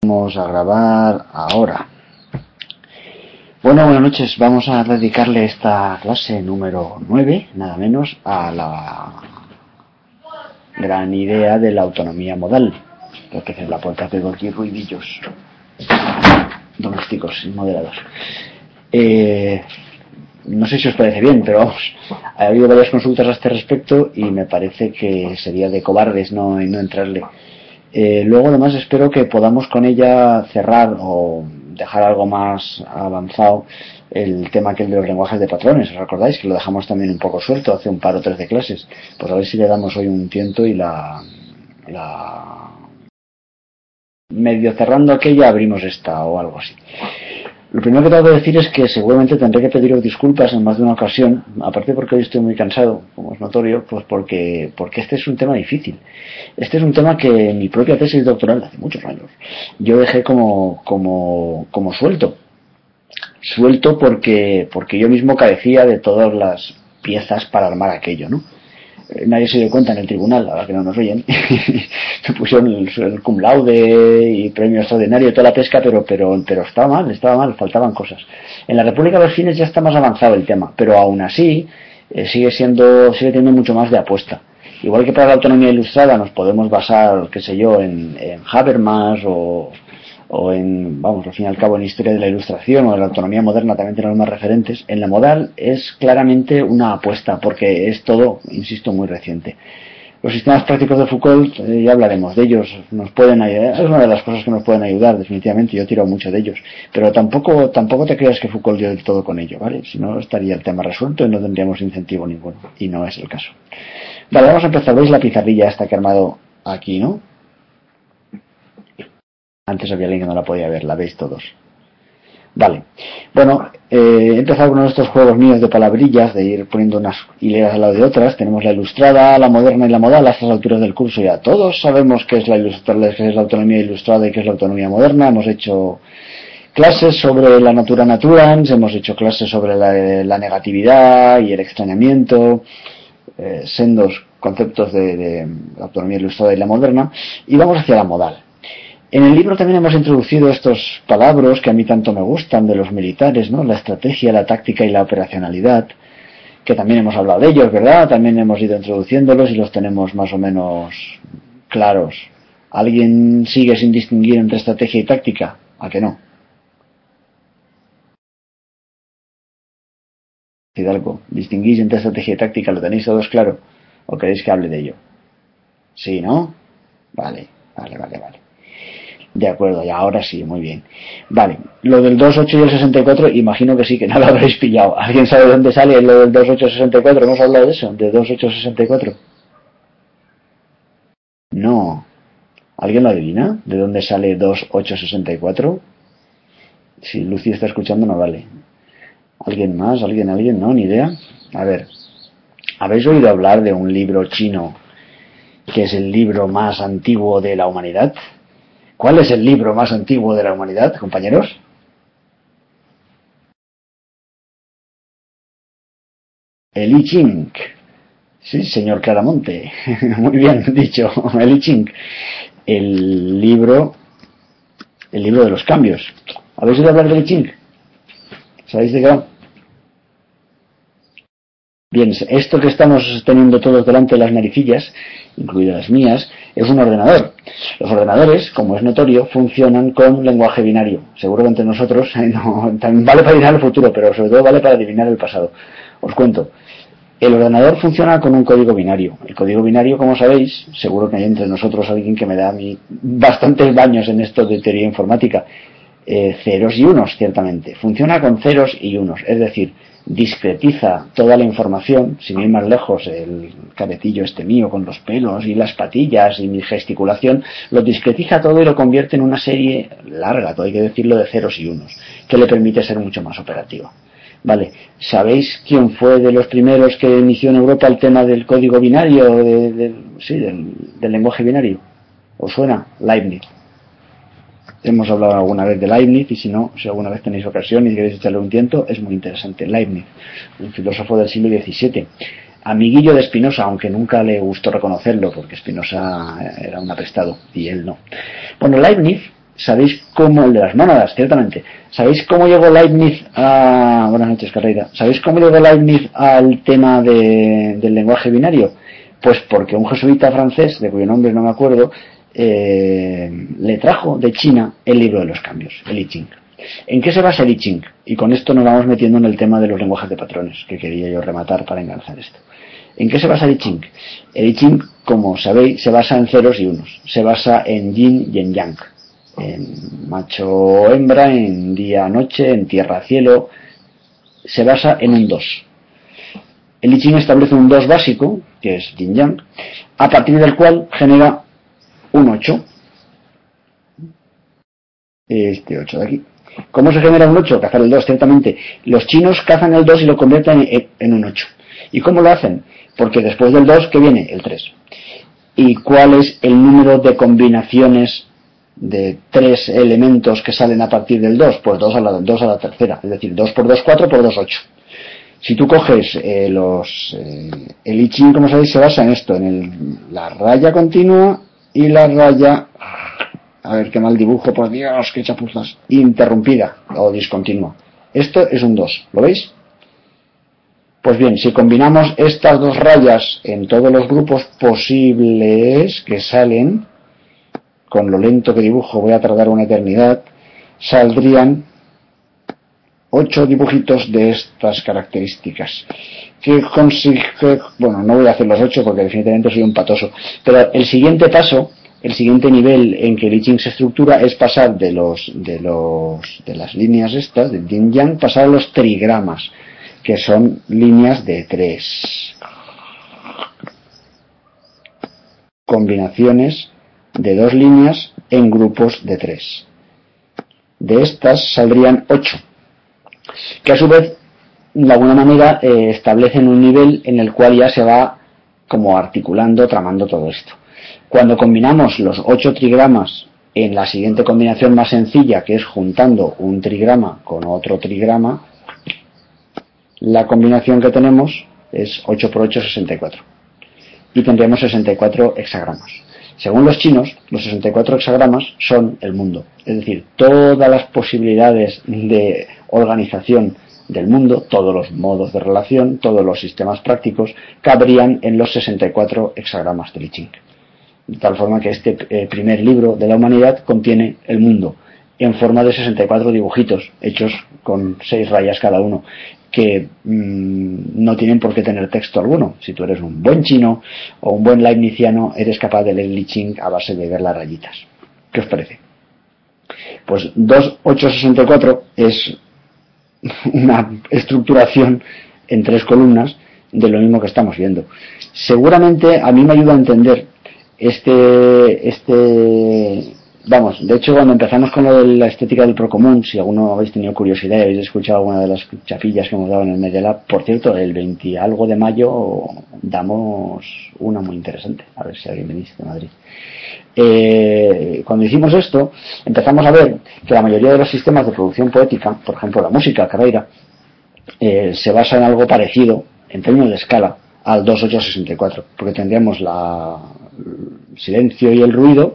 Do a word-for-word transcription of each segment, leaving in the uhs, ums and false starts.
Vamos a grabar ahora. Bueno, buenas noches. Vamos a dedicarle esta clase número nueve, nada menos, a la gran idea de la autonomía modal. Creo que es la puerta, tengo aquí ruidillos domésticos y moderados. Eh, no sé si os parece bien, pero vamos, ha habido varias consultas a este respecto y me parece que sería de cobardes no, no entrarle. Eh, luego además espero que podamos con ella cerrar o dejar algo más avanzado el tema aquel de los lenguajes de patrones. ¿Os acordáis que lo dejamos también un poco suelto hace un par o tres de clases? Pues a ver si le damos hoy un tiento y la, la medio cerrando aquella abrimos esta o algo así. Lo primero que tengo que decir es que seguramente tendré que pediros disculpas en más de una ocasión, aparte porque hoy estoy muy cansado, como es notorio, pues porque, porque este es un tema difícil. Este es un tema que en mi propia tesis doctoral, hace muchos años, yo dejé como, como, como suelto. Suelto porque, porque yo mismo carecía de todas las piezas para armar aquello, ¿no? Nadie se dio cuenta en el tribunal, ahora que no nos oyen. Me pusieron el, el cum laude y premio extraordinario y toda la pesca, pero, pero, pero estaba mal, estaba mal, faltaban cosas. En la República de los Fines ya está más avanzado el tema, pero aún así eh, sigue siendo, sigue teniendo mucho más de apuesta. Igual que para la autonomía ilustrada nos podemos basar, qué sé yo, en, en Habermas o, o en, vamos, al fin y al cabo en historia de la ilustración o de la autonomía moderna también tenemos más referentes. En la modal es claramente una apuesta porque es todo, insisto, muy reciente. Los sistemas prácticos de Foucault, eh, ya hablaremos de ellos, nos pueden ayudar, es una de las cosas que nos pueden ayudar definitivamente, yo he tirado mucho de ellos, pero tampoco tampoco te creas que Foucault dio del todo con ello, ¿vale? Si no estaría el tema resuelto y no tendríamos incentivo ninguno, y no es el caso. Vale, vamos a empezar. ¿Veis la pizarrilla esta que he armado aquí, no? Antes había alguien que no la podía ver, la veis todos. Vale. Bueno, eh, he empezado con estos juegos míos de palabrillas, de ir poniendo unas hileras al lado de otras. Tenemos la ilustrada, la moderna y la modal a estas alturas del curso. Ya todos sabemos qué es la ilustrada, qué es la autonomía ilustrada y qué es la autonomía moderna. Hemos hecho clases sobre la natura naturans, hemos hecho clases sobre la, la negatividad y el extrañamiento. Eh, sendos conceptos de, de la autonomía ilustrada y la moderna, y vamos hacia la modal. En el libro también hemos introducido estos palabras que a mí tanto me gustan de los militares, ¿no? La estrategia, la táctica y la operacionalidad, que también hemos hablado de ellos, ¿verdad? También hemos ido introduciéndolos y los tenemos más o menos claros. ¿Alguien sigue sin distinguir entre estrategia y táctica? ¿A que no? Hidalgo, ¿distinguís entre estrategia y táctica? ¿Lo tenéis todos claro? ¿O queréis que hable de ello? ¿Sí, no? Vale, vale, vale, vale. De acuerdo, y ahora sí, muy bien. Vale, lo del dos, ocho y el sesenta y cuatro, imagino que sí, que no lo habréis pillado. ¿Alguien sabe de dónde sale lo del dos, ocho, sesenta y cuatro? ¿Hemos hablado de eso? ¿De dos, ocho, sesenta y cuatro? No. ¿Alguien lo adivina? ¿De dónde sale dos, ocho, sesenta y cuatro? Si Lucy está escuchando, no vale. ¿Alguien más? ¿Alguien? ¿Alguien? ¿No? ¿Ni idea? A ver, ¿habéis oído hablar de un libro chino que es el libro más antiguo de la humanidad? ¿Cuál es el libro más antiguo de la humanidad, compañeros? El I Ching. Sí, señor Claramonte. Muy bien dicho, el I Ching. El libro, el libro de los cambios. ¿Habéis oído hablar del I Ching? ¿Sabéis de qué va? Bien, esto que estamos teniendo todos delante de las naricillas, incluidas las mías, es un ordenador. Los ordenadores, como es notorio, funcionan con lenguaje binario. Seguro que entre nosotros no, también vale para adivinar el futuro, pero sobre todo vale para adivinar el pasado. Os cuento. El ordenador funciona con un código binario. El código binario, como sabéis, seguro que hay entre nosotros alguien que me da a mí bastantes baños en esto de teoría informática. Eh, ceros y unos, ciertamente. Funciona con ceros y unos, es decir, discretiza toda la información, sin ir más lejos, el cabetillo este mío con los pelos y las patillas y mi gesticulación, lo discretiza todo y lo convierte en una serie larga, todo hay que decirlo, de ceros y unos, que le permite ser mucho más operativo. Vale, ¿sabéis quién fue de los primeros que inició en Europa el tema del código binario, de, de, sí, del, del lenguaje binario? ¿Os suena? Leibniz. Hemos hablado alguna vez de Leibniz, y si no, si alguna vez tenéis ocasión y queréis echarle un tiento, es muy interesante. Leibniz, un filósofo del siglo diecisiete, amiguillo de Spinoza, aunque nunca le gustó reconocerlo, porque Spinoza era un apestado y él no. Bueno, Leibniz ¿sabéis cómo, el de las mónadas, ciertamente, ¿sabéis cómo llegó Leibniz a, buenas noches, Carreira, ¿sabéis cómo llegó Leibniz al tema de, del lenguaje binario? Pues porque un jesuita francés, de cuyo nombre no me acuerdo, eh, le trajo de China el libro de los cambios, el I Ching. ¿En qué se basa el I Ching? Y con esto nos vamos metiendo en el tema de los lenguajes de patrones, que quería yo rematar para enganchar esto. ¿En qué se basa el I Ching? El I Ching, como sabéis, se basa en ceros y unos. Se basa en yin y en yang. En macho hembra, en día noche, en tierra cielo. Se basa en un dos. El I Ching establece un dos básico, que es yin yang, a partir del cual genera un ocho. Este ocho de aquí. ¿Cómo se genera un ocho? Cazar el dos, ciertamente. Los chinos cazan el dos y lo convierten en un ocho. ¿Y cómo lo hacen? Porque después del dos, ¿qué viene? El tres. ¿Y cuál es el número de combinaciones de tres elementos que salen a partir del dos? Pues dos a la, dos a la tercera. Es decir, dos por dos, cuatro, por dos, ocho. Si tú coges eh, los... Eh, el I Ching, como sabéis, se basa en esto, en el, la raya continua y la raya... A ver, qué mal dibujo, por Dios, qué chapuzas. Interrumpida o discontinua. Esto es un dos, ¿lo veis? Pues bien, si combinamos estas dos rayas en todos los grupos posibles que salen, con lo lento que dibujo voy a tardar una eternidad, saldrían ocho dibujitos de estas características. Que consigue, bueno, no voy a hacer los ocho porque definitivamente soy un patoso, pero el siguiente paso, el siguiente nivel en que el I Ching se estructura es pasar de los de los de las líneas estas, del yin yang, pasar a los trigramas, que son líneas de tres. Combinaciones de dos líneas en grupos de tres. De estas saldrían ocho, que a su vez, de alguna manera, eh, establecen un nivel en el cual ya se va como articulando, tramando todo esto. Cuando combinamos los ocho trigramas en la siguiente combinación más sencilla, que es juntando un trigrama con otro trigrama, la combinación que tenemos es ocho por ocho, sesenta y cuatro. Y tendremos sesenta y cuatro hexagramas. Según los chinos, los sesenta y cuatro hexagramas son el mundo. Es decir, todas las posibilidades de organización del mundo, todos los modos de relación, todos los sistemas prácticos, cabrían en los sesenta y cuatro hexagramas del I Ching. De tal forma que este eh, primer libro de la humanidad contiene el mundo en forma de sesenta y cuatro dibujitos hechos con seis rayas cada uno, que mmm, no tienen por qué tener texto alguno. Si tú eres un buen chino o un buen leibniziano, eres capaz de leer el I Ching a base de ver las rayitas. ¿Qué os parece? Pues dos ocho sesenta y cuatro es una estructuración en tres columnas de lo mismo que estamos viendo. Seguramente a mí me ayuda a entender este este vamos, de hecho cuando empezamos con lo de la estética del procomún, si alguno habéis tenido curiosidad y habéis escuchado alguna de las chapillas que hemos dado en el Media Lab, por cierto, el veinte algo de mayo damos una muy interesante, a ver si alguien venís de Madrid. Eh, cuando hicimos esto, empezamos a ver que la mayoría de los sistemas de producción poética, por ejemplo la música, Carreira, eh, se basa en algo parecido, en términos de escala, al dos ocho sesenta y cuatro, porque tendríamos la, el silencio y el ruido,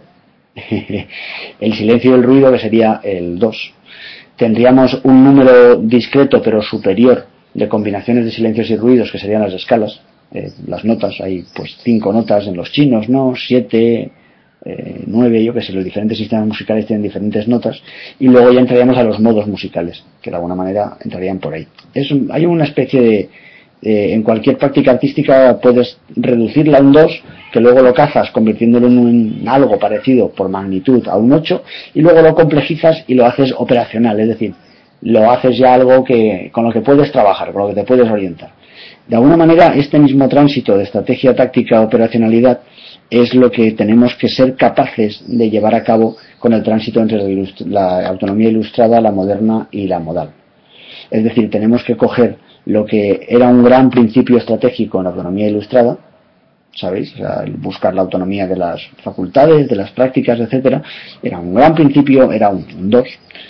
el silencio y el ruido que sería el dos. Tendríamos un número discreto pero superior de combinaciones de silencios y ruidos que serían las escalas, eh, las notas, hay pues cinco notas en los chinos, ¿no? Siete, eh, nueve, yo que sé, los diferentes sistemas musicales tienen diferentes notas, y luego ya entraríamos a los modos musicales, que de alguna manera entrarían por ahí. Es un, hay una especie de Eh, en cualquier práctica artística puedes reducirla a un dos, que luego lo cazas convirtiéndolo en un, algo parecido por magnitud a un ocho, y luego lo complejizas y lo haces operacional, es decir, lo haces ya algo que con lo que puedes trabajar, con lo que te puedes orientar. De alguna manera, este mismo tránsito de estrategia, táctica, operacionalidad es lo que tenemos que ser capaces de llevar a cabo con el tránsito entre la autonomía ilustrada, la moderna y la modal. Es decir, tenemos que coger lo que era un gran principio estratégico en la autonomía ilustrada, ¿sabéis? O sea, buscar la autonomía de las facultades, de las prácticas, etcétera, era un gran principio, era un dos,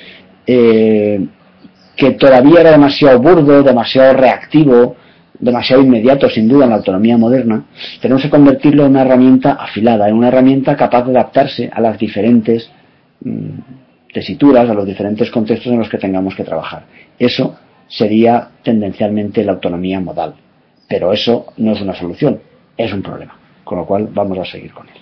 eh, que todavía era demasiado burdo, demasiado reactivo, demasiado inmediato, sin duda, en la autonomía moderna. Tenemos que convertirlo en una herramienta afilada, en una herramienta capaz de adaptarse a las diferentes mmm, tesituras, a los diferentes contextos en los que tengamos que trabajar. Eso sería tendencialmente la autonomía modal, pero eso no es una solución, es un problema, con lo cual vamos a seguir con él.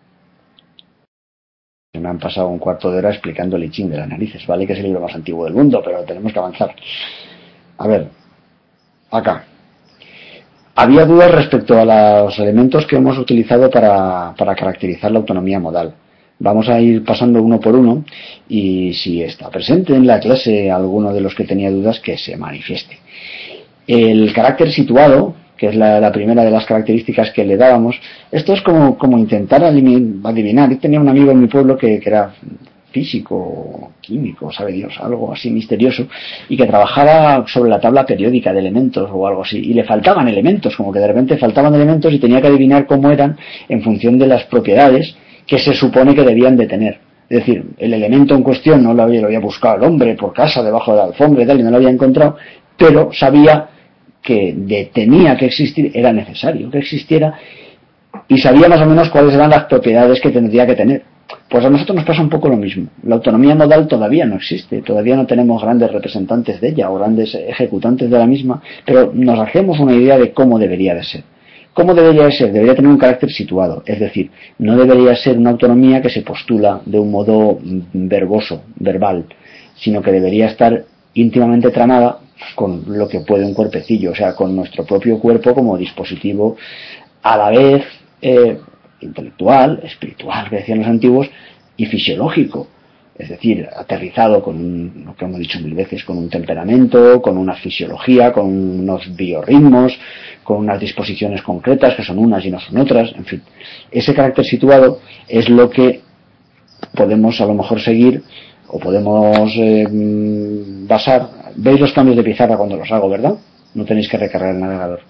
Me han pasado un cuarto de hora explicando el I Ching de las narices, vale que es el libro más antiguo del mundo, pero tenemos que avanzar. A ver, acá. Había dudas respecto a los elementos que hemos utilizado para, para caracterizar la autonomía modal. Vamos a ir pasando uno por uno y si está presente en la clase alguno de los que tenía dudas, que se manifieste. El carácter situado, que es la, la primera de las características que le dábamos, esto es como, como intentar adivinar. Yo tenía un amigo en mi pueblo que, que era físico, químico, sabe Dios, algo así misterioso, y que trabajaba sobre la tabla periódica de elementos o algo así, y le faltaban elementos, como que de repente faltaban elementos y tenía que adivinar cómo eran en función de las propiedades que se supone que debían de tener. Es decir, el elemento en cuestión no lo había, lo había buscado el hombre por casa, debajo de la alfombra y tal, y no lo había encontrado, pero sabía que de, tenía que existir, era necesario que existiera, y sabía más o menos cuáles eran las propiedades que tendría que tener. Pues a nosotros nos pasa un poco lo mismo. La autonomía modal todavía no existe, todavía no tenemos grandes representantes de ella o grandes ejecutantes de la misma, pero nos hacemos una idea de cómo debería de ser. ¿Cómo debería de ser? Debería tener un carácter situado, es decir, no debería ser una autonomía que se postula de un modo verboso, verbal, sino que debería estar íntimamente tramada con lo que puede un cuerpecillo, o sea, con nuestro propio cuerpo como dispositivo a la vez eh, intelectual, espiritual, que decían los antiguos, y fisiológico, es decir, aterrizado con un, lo que hemos dicho mil veces, con un temperamento, con una fisiología, con unos biorritmos, con unas disposiciones concretas que son unas y no son otras, en fin. Ese carácter situado es lo que podemos a lo mejor seguir o podemos eh, basar. ¿Veis los cambios de pizarra cuando los hago, verdad? No tenéis que recargar el navegador.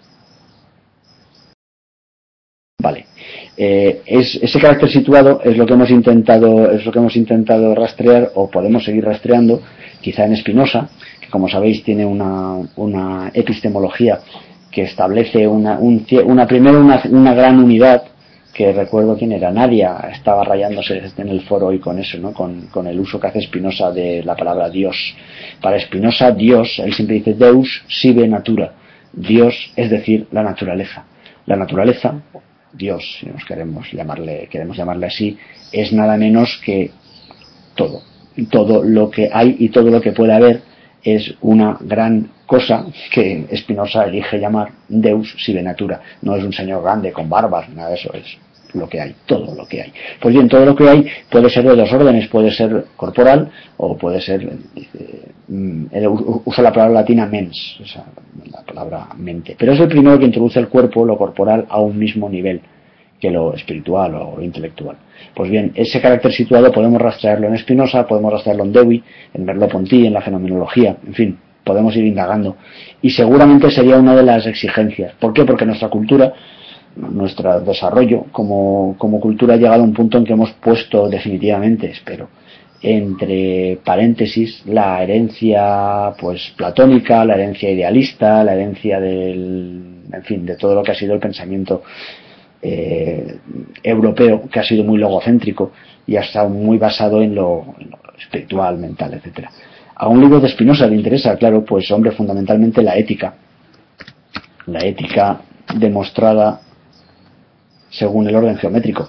Vale. Eh, es, ese carácter situado es lo que hemos intentado, es lo que hemos intentado rastrear, o podemos seguir rastreando, quizá en Spinoza, que como sabéis tiene una, una epistemología que establece una, un, una primero una, una gran unidad, que recuerdo quién era, Nadia, estaba rayándose en el foro hoy con eso, ¿no? Con, con el uso que hace Spinoza de la palabra Dios. Para Spinoza, Dios, él siempre dice Deus sive natura. Dios, es decir, la naturaleza. La naturaleza, Dios, si nos queremos llamarle, queremos llamarle así, es nada menos que todo. Todo lo que hay y todo lo que puede haber es una gran cosa que Spinoza elige llamar Deus sive natura. No es un señor grande con barbas, nada de eso, es lo que hay, todo lo que hay. Pues bien, todo lo que hay puede ser de dos órdenes, puede ser corporal o puede ser, eh, usa la palabra latina mens, o sea, la palabra mente, pero es el primero que introduce el cuerpo, lo corporal, a un mismo nivel que lo espiritual o lo intelectual. Pues bien, ese carácter situado podemos rastrearlo en Spinoza, podemos rastrearlo en Dewey, en Merleau-Ponty, en la fenomenología, en fin, podemos ir indagando. Y seguramente sería una de las exigencias. ¿Por qué? Porque nuestra cultura, nuestro desarrollo como, como cultura ha llegado a un punto en que hemos puesto definitivamente, espero, entre paréntesis, la herencia pues platónica, la herencia idealista, la herencia del, en fin, de todo lo que ha sido el pensamiento Eh, europeo, que ha sido muy logocéntrico y ha estado muy basado en lo, en lo espiritual, mental, etcétera. A un libro de Spinoza le interesa, claro, pues hombre, fundamentalmente la ética, la ética demostrada según el orden geométrico.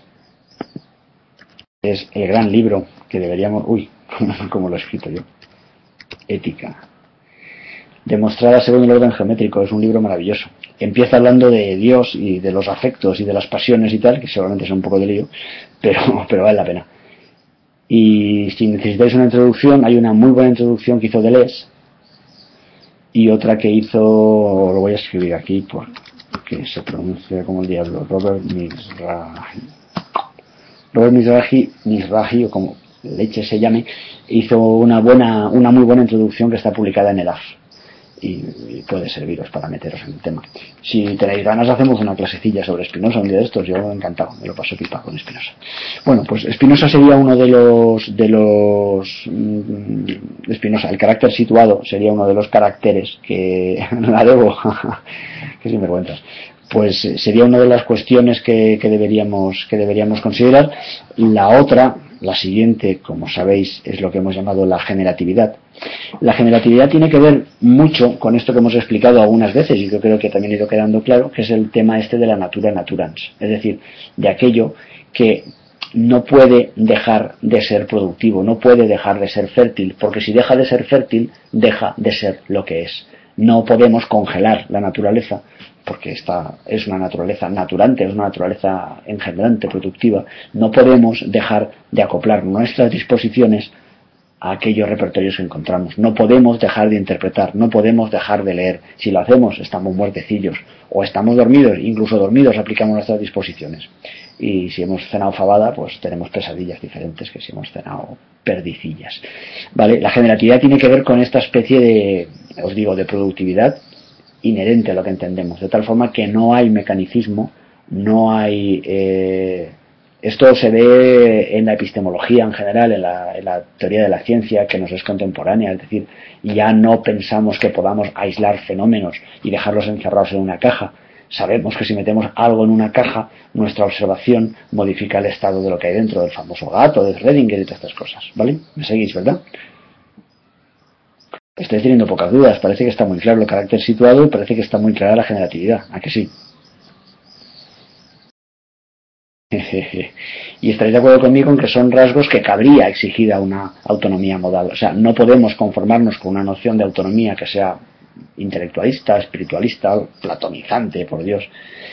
Es el gran libro que deberíamos, uy, como lo he escrito yo, Ética demostrada según el orden geométrico, es un libro maravilloso. Empieza hablando de Dios y de los afectos y de las pasiones y tal, que seguramente es un poco de lío, pero, pero vale la pena. Y si necesitáis una introducción, hay una muy buena introducción que hizo Deleuze y otra que hizo, lo voy a escribir aquí porque se pronuncia como el diablo, Robert Mizrahi. Robert Mizrahi, Mizrahi o como leche se llame, hizo una buena, una muy buena introducción que está publicada en EDAF. Y, y puede serviros para meteros en el tema. Si tenéis ganas hacemos una clasecilla sobre Spinoza un día de estos, yo encantado, me lo paso pipa con Spinoza. Bueno, pues Spinoza sería uno de los de los mmm, Spinoza, el carácter situado sería uno de los caracteres que la debo que sinvergüenzas, pues sería una de las cuestiones que, que deberíamos que deberíamos considerar. La otra, la siguiente, como sabéis, es lo que hemos llamado la generatividad. La generatividad tiene que ver mucho con esto que hemos explicado algunas veces, y yo creo que también ha ido quedando claro, que es el tema este de la natura naturans, es decir, de aquello que no puede dejar de ser productivo, no puede dejar de ser fértil, porque si deja de ser fértil, deja de ser lo que es. No podemos congelar la naturaleza, porque esta es una naturaleza naturante, es una naturaleza engendrante, productiva. No podemos dejar de acoplar nuestras disposiciones a aquellos repertorios que encontramos. No podemos dejar de interpretar, no podemos dejar de leer. Si lo hacemos, estamos muertecillos, o estamos dormidos, incluso dormidos aplicamos nuestras disposiciones. Y si hemos cenado fabada, pues tenemos pesadillas diferentes que si hemos cenado perdicillas. ¿Vale? La generatividad tiene que ver con esta especie de, os digo, de productividad inherente a lo que entendemos, de tal forma que no hay mecanicismo, no hay... Eh, esto se ve en la epistemología en general, en la, en la teoría de la ciencia que nos es contemporánea, es decir, ya no pensamos que podamos aislar fenómenos y dejarlos encerrados en una caja. Sabemos que si metemos algo en una caja, nuestra observación modifica el estado de lo que hay dentro, del famoso gato, de Schrödinger y todas estas cosas, ¿vale? ¿Me seguís, verdad? Estoy teniendo pocas dudas, parece que está muy claro el carácter situado y parece que está muy clara la generatividad, ¿a que sí? Y estaréis de acuerdo conmigo en que son rasgos que cabría exigir a una autonomía modal. O sea, no podemos conformarnos con una noción de autonomía que sea intelectualista, espiritualista, platonizante, por Dios.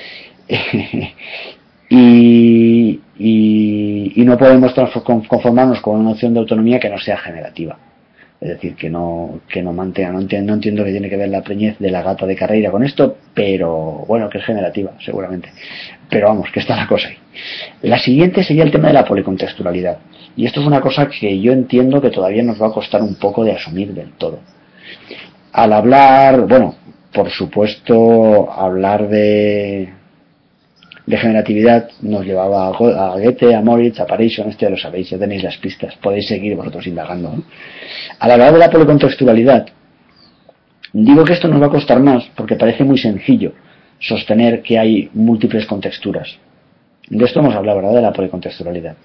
y, y, y no podemos conformarnos con una noción de autonomía que no sea generativa. Es decir, que no que no mantenga, no entiendo, no entiendo que tiene que ver la preñez de la gata de Carreira con esto, pero bueno, que es generativa, seguramente. Pero vamos, que está la cosa ahí. La siguiente sería el tema de la policontextualidad. Y esto es una cosa que yo entiendo que todavía nos va a costar un poco de asumir del todo. Al hablar, bueno, por supuesto, hablar de, de generatividad nos llevaba a Goethe, a Moritz, a Pareison, este ya lo sabéis, ya tenéis las pistas, podéis seguir vosotros indagando, ¿no? Al hablar de la policontextualidad, digo que esto nos va a costar más porque parece muy sencillo sostener que hay múltiples contexturas. De esto hemos hablado, ¿verdad?, de la policontextualidad.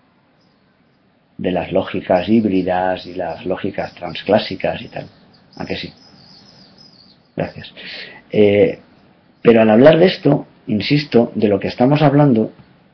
De las lógicas híbridas y las lógicas transclásicas y tal. ¿A que sí? Gracias. Eh, pero al hablar de esto, insisto, de lo que estamos hablando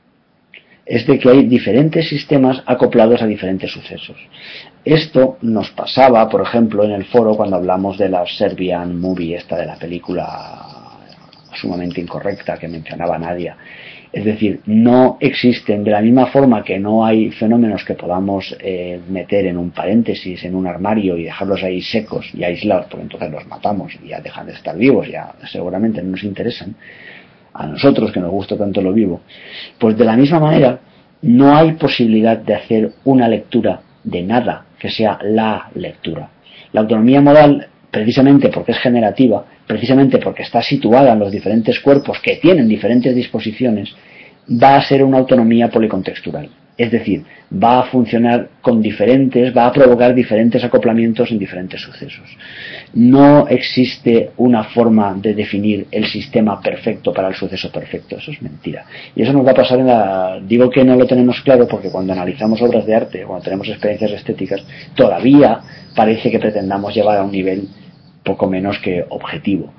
es de que hay diferentes sistemas acoplados a diferentes sucesos. Esto nos pasaba, por ejemplo, en el foro cuando hablamos de la Serbian Movie, esta de la película sumamente incorrecta que mencionaba Nadia. Es decir, no existen, de la misma forma que no hay fenómenos que podamos eh, meter en un paréntesis, en un armario y dejarlos ahí secos y aislados, porque entonces los matamos y ya dejan de estar vivos, ya seguramente no nos interesan, a nosotros que nos gusta tanto lo vivo, pues de la misma manera no hay posibilidad de hacer una lectura de nada que sea la lectura. La autonomía modal, precisamente porque es generativa, precisamente porque está situada en los diferentes cuerpos que tienen diferentes disposiciones, va a ser una autonomía policontextual. Es decir, va a funcionar con diferentes, va a provocar diferentes acoplamientos en diferentes sucesos. No existe una forma de definir el sistema perfecto para el suceso perfecto, eso es mentira. Y eso nos va a pasar en la... Digo que no lo tenemos claro porque cuando analizamos obras de arte, cuando tenemos experiencias estéticas, todavía parece que pretendamos llevar a un nivel poco menos que objetivo.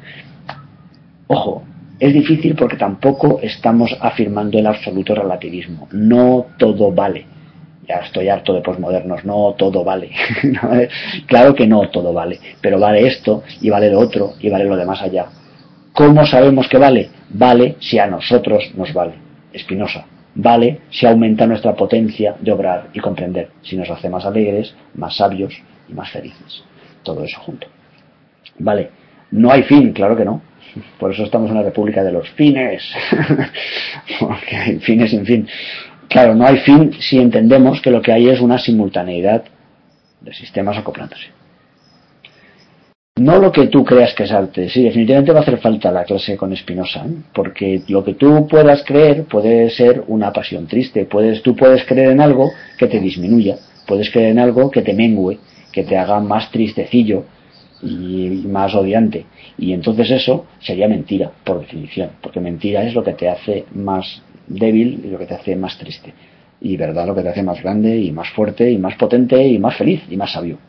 Ojo, es difícil porque tampoco estamos afirmando el absoluto relativismo. No todo vale. Ya estoy harto de posmodernos. No todo vale. Claro que no todo vale. Pero vale esto y vale lo otro y vale lo de más allá. ¿Cómo sabemos que vale? Vale si a nosotros nos vale. Spinoza. Vale si aumenta nuestra potencia de obrar y comprender. Si nos hace más alegres, más sabios y más felices. Todo eso junto. Vale. No hay fin, claro que no. Por eso estamos en la república de los fines. Porque hay fines sin fin. Claro, no hay fin si entendemos que lo que hay es una simultaneidad de sistemas acoplándose. No lo que tú creas que es arte. Sí, definitivamente va a hacer falta la clase con Spinoza, ¿eh? Porque lo que tú puedas creer puede ser una pasión triste. Puedes, tú puedes creer en algo que te disminuya. Puedes creer en algo que te mengüe, que te haga más tristecillo. y más odiante. Y entonces eso sería mentira, por definición, porque mentira es lo que te hace más débil y lo que te hace más triste. Y verdad lo que te hace más grande y más fuerte y más potente y más feliz y más sabio.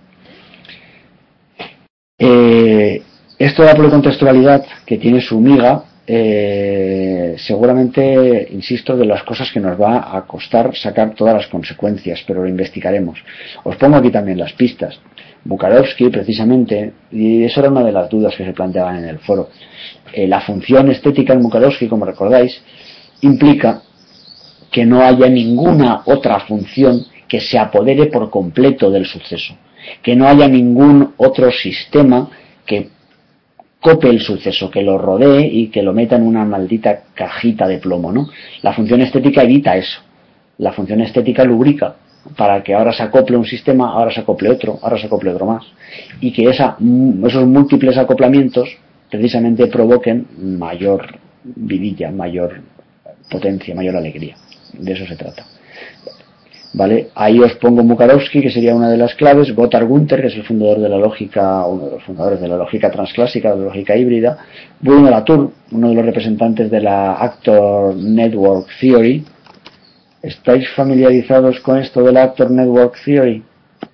Eh, esto de la policontextualidad, que tiene su miga, eh, seguramente, insisto, de las cosas que nos va a costar sacar todas las consecuencias, pero lo investigaremos. Os pongo aquí también las pistas. Bukarovsky, precisamente, y eso era una de las dudas que se planteaban en el foro, eh, la función estética en Bukarovsky, como recordáis, implica que no haya ninguna otra función que se apodere por completo del suceso, que no haya ningún otro sistema que cope el suceso, que lo rodee y que lo meta en una maldita cajita de plomo, ¿no? La función estética evita eso. La función estética lubrica para que ahora se acople un sistema, ahora se acople otro, ahora se acople otro más, y que esa, esos múltiples acoplamientos precisamente provoquen mayor vidilla, mayor potencia, mayor alegría. De eso se trata. ¿Vale? Ahí os pongo Bukarovsky, que sería una de las claves, Gotthard Günther, que es el fundador de la lógica, uno de los fundadores de la lógica transclásica, de la lógica híbrida, Bruno Latour, uno de los representantes de la Actor Network Theory. ¿Estáis familiarizados con esto de la Actor Network Theory?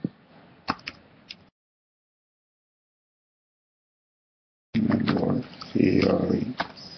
Network Theory.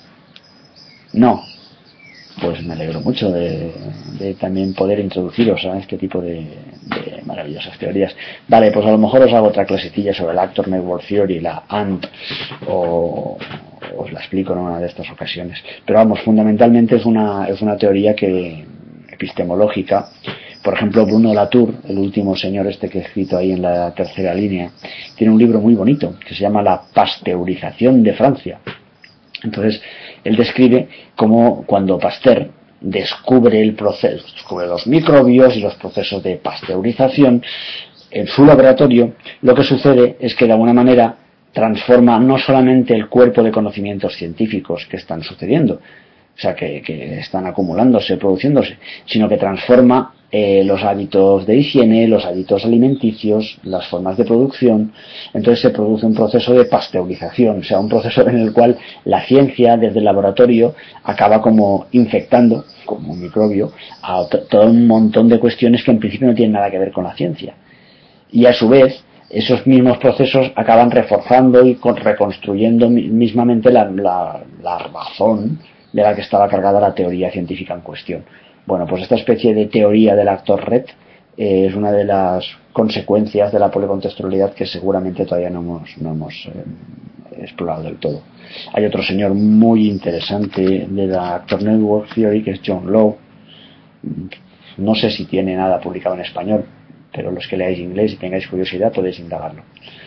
No. Pues me alegro mucho de, de también poder introduciros a este tipo de, de maravillosas teorías. Vale, pues a lo mejor os hago otra clasecilla sobre la Actor Network Theory, la A N T, o os la explico en una de estas ocasiones. Pero vamos, fundamentalmente es una, es una teoría que epistemológica. Por ejemplo, Bruno Latour, el último señor este que he escrito ahí en la tercera línea, tiene un libro muy bonito que se llama La pasteurización de Francia. Entonces, él describe cómo cuando Pasteur descubre el proceso, descubre los microbios y los procesos de pasteurización en su laboratorio, lo que sucede es que de alguna manera transforma no solamente el cuerpo de conocimientos científicos que están sucediendo, o sea, que, que están acumulándose, produciéndose, sino que transforma eh, los hábitos de higiene, los hábitos alimenticios, las formas de producción. Entonces se produce un proceso de pasteurización, o sea, un proceso en el cual la ciencia desde el laboratorio acaba como infectando, como un microbio, a todo un montón de cuestiones que en principio no tienen nada que ver con la ciencia. Y a su vez, esos mismos procesos acaban reforzando y reconstruyendo mismamente la, la, la razón de la que estaba cargada la teoría científica en cuestión. Bueno, pues esta especie de teoría del actor red eh, es una de las consecuencias de la policontextualidad que seguramente todavía no hemos, no hemos eh, explorado del todo. Hay otro señor muy interesante de la Actor Network Theory, que es John Lowe. No sé si tiene nada publicado en español, pero los que leáis inglés y tengáis curiosidad podéis indagarlo.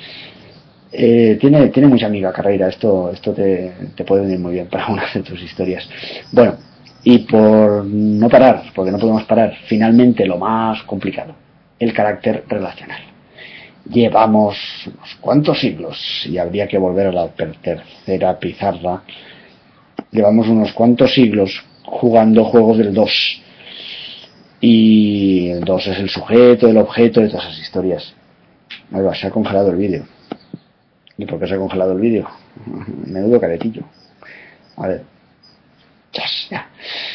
Eh, tiene, tiene mucha amiga carrera, esto, esto te, te puede venir muy bien para una de tus historias. Bueno, y por no parar, porque no podemos parar, finalmente lo más complicado, el carácter relacional. Llevamos unos cuantos siglos, y habría que volver a la tercera pizarra, llevamos unos cuantos siglos jugando juegos del dos. Y el dos es el sujeto, el objeto de todas esas historias. Ahí va, se ha congelado el vídeo. ¿Y por qué se ha congelado el vídeo? Menudo caretillo. A ver. Chas, ya.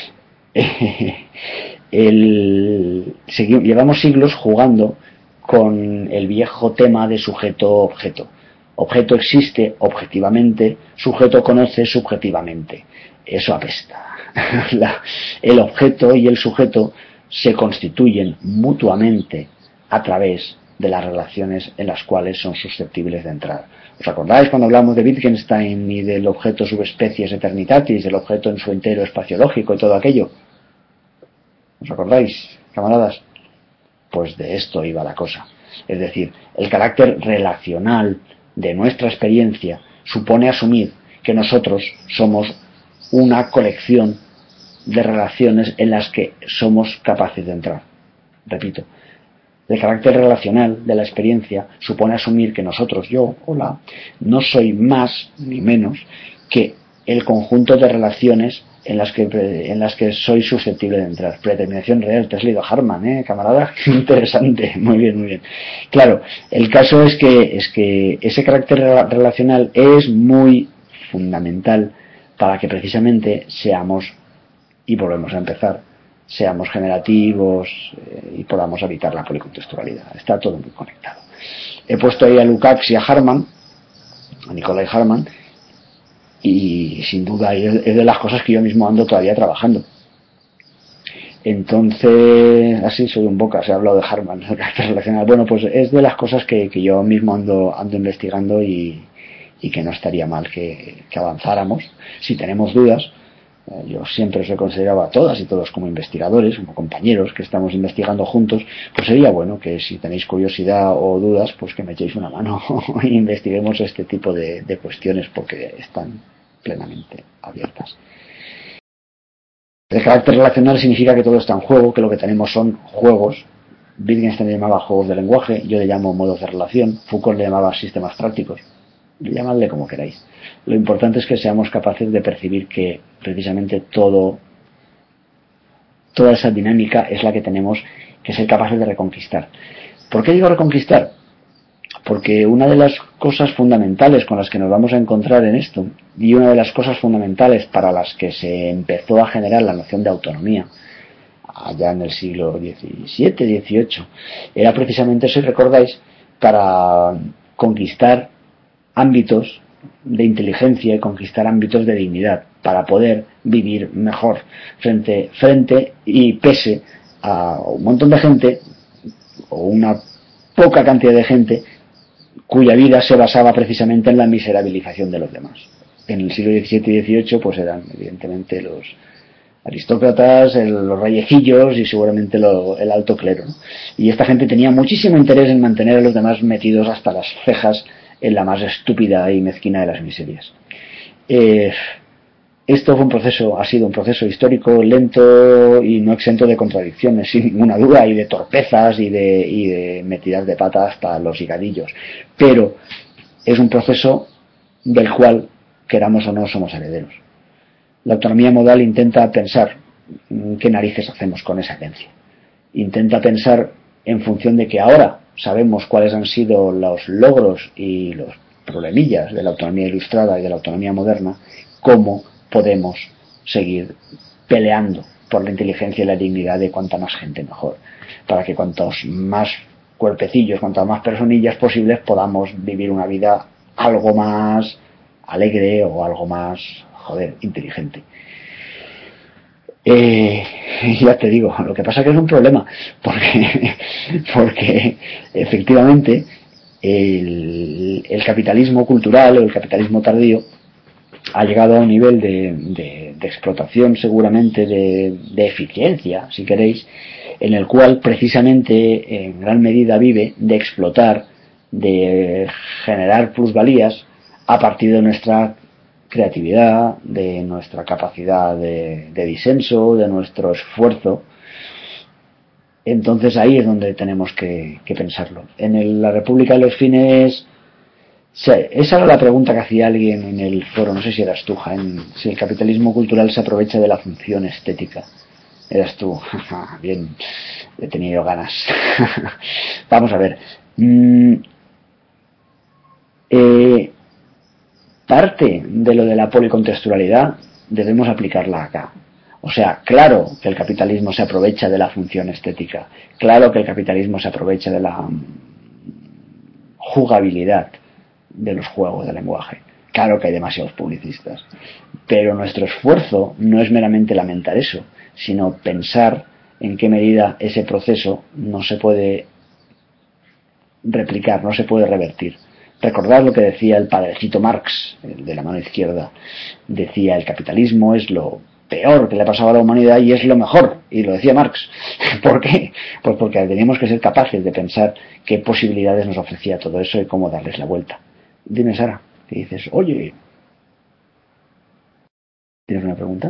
El, seguimos, llevamos siglos jugando con el viejo tema de sujeto-objeto. Objeto existe objetivamente, sujeto conoce subjetivamente. Eso apesta. La, el objeto y el sujeto se constituyen mutuamente a través de las relaciones en las cuales son susceptibles de entrar. ¿Os acordáis cuando hablamos de Wittgenstein y del objeto subespecies eternitatis, del objeto en su entero espaciológico y todo aquello? ¿Os acordáis, camaradas? Pues de esto iba la cosa. Es decir, el carácter relacional de nuestra experiencia supone asumir que nosotros somos una colección de relaciones en las que somos capaces de entrar. Repito, el carácter relacional de la experiencia supone asumir que nosotros, yo, hola, no soy más ni menos que el conjunto de relaciones en las que en las que soy susceptible de entrar. Predeterminación real, te has leído Harman, ¿eh, camarada? Interesante, muy bien, muy bien. Claro, el caso es que es que ese carácter relacional es muy fundamental para que precisamente seamos, y volvemos a empezar, seamos generativos eh, y podamos evitar la policontextualidad. Está todo muy conectado. He puesto ahí a Lukács y a Harman, a Nikolai Harman, y sin duda es de las cosas que yo mismo ando todavía trabajando. Entonces, así soy un boca, se ha hablado de Harman, de carácter relacional. Bueno, pues es de las cosas que, que yo mismo ando, ando investigando y, y que no estaría mal que, que avanzáramos. Si tenemos dudas, yo siempre os he considerado a todas y todos como investigadores, como compañeros que estamos investigando juntos, pues sería bueno que si tenéis curiosidad o dudas, pues que me echéis una mano e investiguemos este tipo de, de cuestiones porque están plenamente abiertas. El carácter relacional significa que todo está en juego, que lo que tenemos son juegos. Wittgenstein le llamaba juegos de lenguaje, yo le llamo modos de relación, Foucault le llamaba sistemas prácticos. Llamadle como queráis. Lo importante es que seamos capaces de percibir que precisamente todo, toda esa dinámica es la que tenemos que ser capaces de reconquistar. ¿Por qué digo reconquistar? Porque una de las cosas fundamentales con las que nos vamos a encontrar en esto, y una de las cosas fundamentales para las que se empezó a generar la noción de autonomía allá en el siglo diecisiete, dieciocho, era precisamente, si recordáis, para conquistar ámbitos de inteligencia y conquistar ámbitos de dignidad para poder vivir mejor frente, frente y pese a un montón de gente o una poca cantidad de gente cuya vida se basaba precisamente en la miserabilización de los demás. En el siglo diecisiete y dieciocho pues eran evidentemente los aristócratas, el, los reyecillos y seguramente lo, el alto clero, ¿no? Y esta gente tenía muchísimo interés en mantener a los demás metidos hasta las cejas en la más estúpida y mezquina de las miserias. Eh, esto fue un proceso, ha sido un proceso histórico lento y no exento de contradicciones, sin ninguna duda, y de torpezas y de, y de metidas de pata hasta los higadillos. Pero es un proceso del cual, queramos o no, somos herederos. La autonomía modal intenta pensar qué narices hacemos con esa herencia. Intenta pensar en función de que ahora sabemos cuáles han sido los logros y los problemillas de la autonomía ilustrada y de la autonomía moderna, cómo podemos seguir peleando por la inteligencia y la dignidad de cuanta más gente mejor, para que cuantos más cuerpecillos, cuantas más personillas posibles podamos vivir una vida algo más alegre o algo más, joder, inteligente. Eh, ya te digo, lo que pasa que es un problema, porque, porque efectivamente el, el capitalismo cultural o el capitalismo tardío ha llegado a un nivel de, de, de explotación, seguramente de, de eficiencia, si queréis, en el cual precisamente en gran medida vive de explotar, de generar plusvalías a partir de nuestra creatividad, de nuestra capacidad de, de disenso, de nuestro esfuerzo. Entonces ahí es donde tenemos que, que pensarlo. En el, la República de los Fines, esa era la pregunta que hacía alguien en el foro, no sé si eras tú, Jaén, si el capitalismo cultural se aprovecha de la función estética. Eras tú, bien, he tenido ganas. Vamos a ver. Mm, eh, parte de lo de la policontextualidad debemos aplicarla acá. O sea, claro que el capitalismo se aprovecha de la función estética, claro que el capitalismo se aprovecha de la jugabilidad de los juegos de lenguaje, claro que hay demasiados publicistas, pero nuestro esfuerzo no es meramente lamentar eso, sino pensar en qué medida ese proceso no se puede replicar, no se puede revertir. Recordad lo que decía el padrecito Marx, el de la mano izquierda. Decía, el capitalismo es lo peor que le ha pasado a la humanidad y es lo mejor, y lo decía Marx. ¿Por qué? Pues porque teníamos que ser capaces de pensar qué posibilidades nos ofrecía todo eso y cómo darles la vuelta. Dime, Sara, que dices, oye, ¿tienes una pregunta?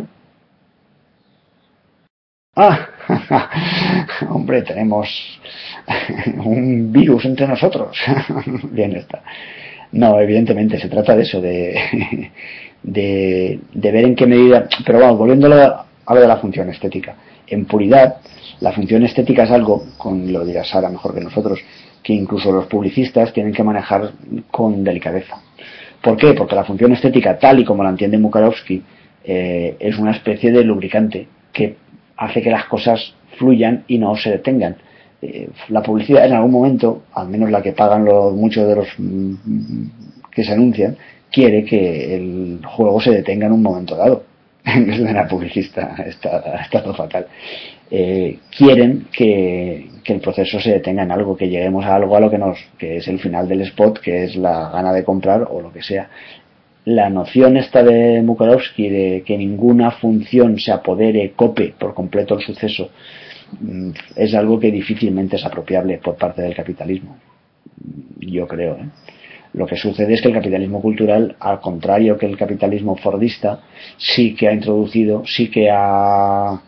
Ah, hombre, tenemos un virus entre nosotros. Bien está. No, evidentemente se trata de eso, de, de, de ver en qué medida, pero vamos, volviendo a lo de la función estética, en puridad, la función estética es algo, con lo dirá Sara mejor que nosotros, que incluso los publicistas tienen que manejar con delicadeza. ¿Por qué? Porque la función estética, tal y como la entiende Mukarovsky, eh, es una especie de lubricante que hace que las cosas fluyan y no se detengan. Eh, la publicidad en algún momento, al menos la que pagan los, muchos de los mm, que se anuncian, quiere que el juego se detenga en un momento dado. Es de la publicista, está, está todo fatal. Eh, quieren que, que el proceso se detenga en algo, que lleguemos a algo a lo que nos, que es el final del spot, que es la gana de comprar o lo que sea. La noción esta de Mukarovsky de que ninguna función se apodere, cope por completo el suceso, es algo que difícilmente es apropiable por parte del capitalismo, yo creo, ¿eh? Lo que sucede es que el capitalismo cultural, al contrario que el capitalismo fordista, sí que ha introducido, sí que ha,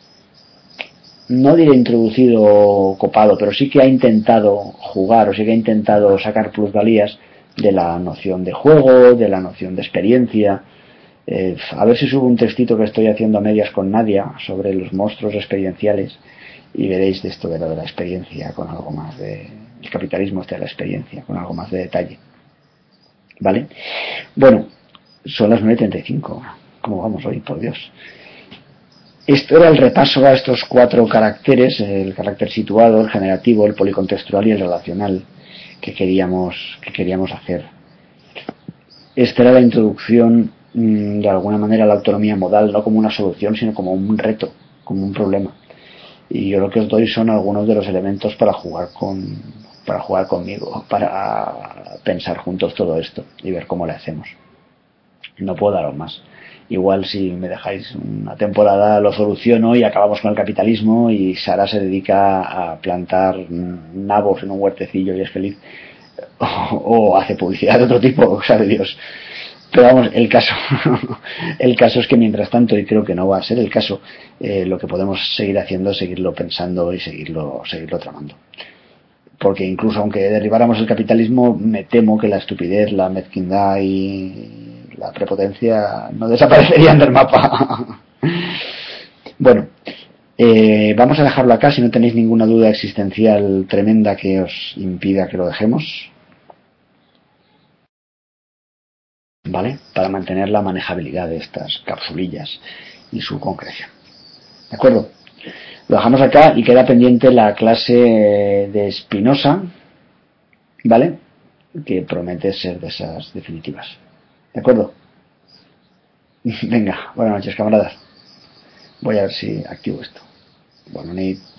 no diré introducido copado, pero sí que ha intentado jugar o sí que ha intentado sacar plusvalías de la noción de juego, de la noción de experiencia. Eh, a ver si subo un textito que estoy haciendo a medias con Nadia sobre los monstruos experienciales y veréis de esto de lo de la experiencia con algo más de el capitalismo este de la experiencia con algo más de detalle. ¿Vale? Bueno, son las nueve y treinta y cinco. ¿Cómo vamos hoy? Por Dios. Esto era el repaso a estos cuatro caracteres, el carácter situado, el generativo, el policontextual y el relacional que queríamos, que queríamos hacer. Esta era la introducción, de alguna manera, a la autonomía modal, no como una solución, sino como un reto, como un problema. Y yo lo que os doy son algunos de los elementos para jugar con, para jugar conmigo, para pensar juntos todo esto y ver cómo le hacemos. No puedo daros más. Igual si me dejáis una temporada lo soluciono y acabamos con el capitalismo y Sara se dedica a plantar nabos en un huertecillo y es feliz, o, o hace publicidad de otro tipo, sabe Dios. Pero vamos, el caso el caso es que mientras tanto, y creo que no va a ser el caso, eh, lo que podemos seguir haciendo es seguirlo pensando y seguirlo seguirlo tramando. Porque incluso aunque derribáramos el capitalismo, me temo que la estupidez, la mezquindad y la prepotencia no desaparecerían del mapa. Bueno, eh, vamos a dejarlo acá si no tenéis ninguna duda existencial tremenda que os impida que lo dejemos. ¿Vale? Para mantener la manejabilidad de estas capsulillas y su concreción. ¿De acuerdo? Lo dejamos acá y queda pendiente la clase de Spinoza, ¿vale? Que promete ser de esas definitivas. ¿De acuerdo? Venga, buenas noches, camaradas. Voy a ver si activo esto. Buenas noches.